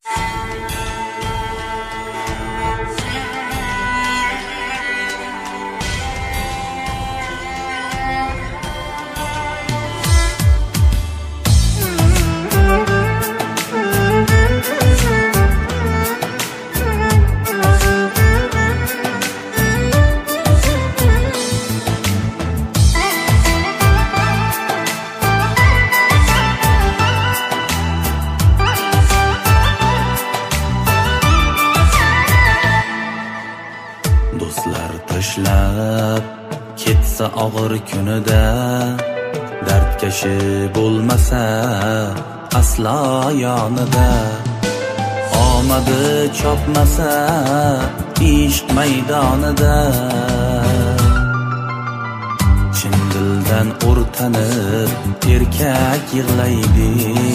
Do'stlar tashlab ketsa og'ir kunida, dardkashi bo'lmasa aslo yonida, omadi chopmasa ishq maydonida, chin dildan o'rtanib erkak yig'laydi.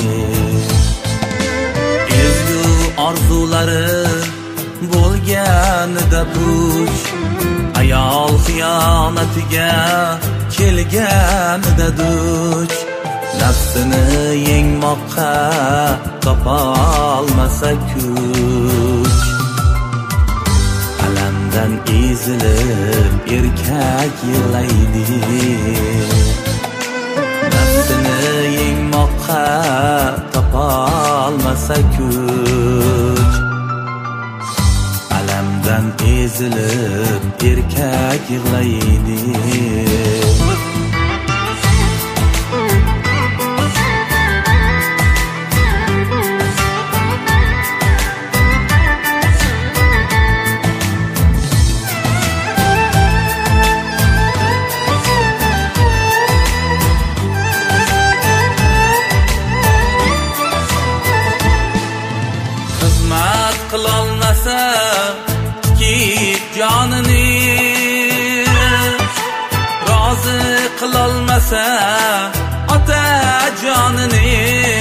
Ezgu orzulari bo'lganida puch, ayol xiyonatiga kelganida duch, nafsini yengmoqqa topolmasa kuch, alamdan ezilib erkak yig'laydi. Nafsini yengmoqqa topolmasa kuch, alamdan ezilib erkak yig'laydi. Xizmat qilolmasa jonini, rozi qilolmasa ota jonini,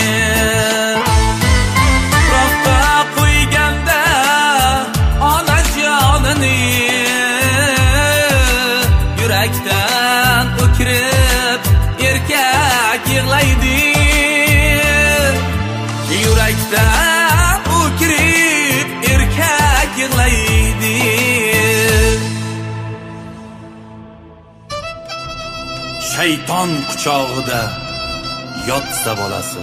roqqa qo'yganda ona jonini, yurakdan o'kirib erkak yig'laydi. Yurakdan o'kirib erkak yig'laydi. Shayton quchog'ida yotsa bolasi,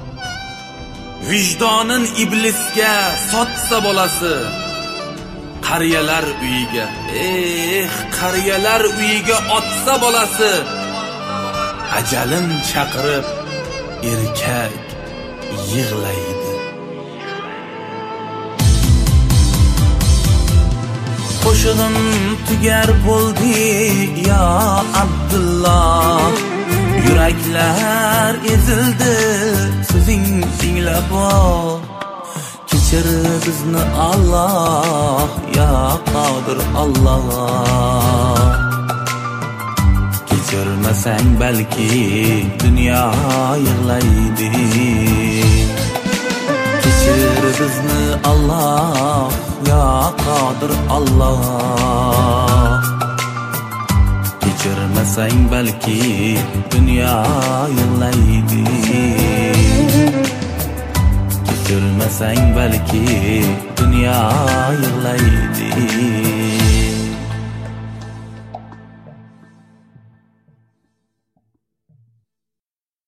vijdonin iblisga sotsa bolasi, qariyalar uyiga, qariyalar uyiga otsa bolasi, ajalin chaqirib erkak yig'laydi. Qo'shig'im tugar bo'ldi ya Abdulloh, yuraklar ezildi so'zing tinglab. Kechir bizni Alloh, ya Qodir Alloh. Kechirmasang balki dunyo yig'laydi. Kechir bizni Alloh, ya Qodir Alloh. Kechirmasang balki dunyo yig'laydi. Kechirmasang balki dunyo yig'laydi.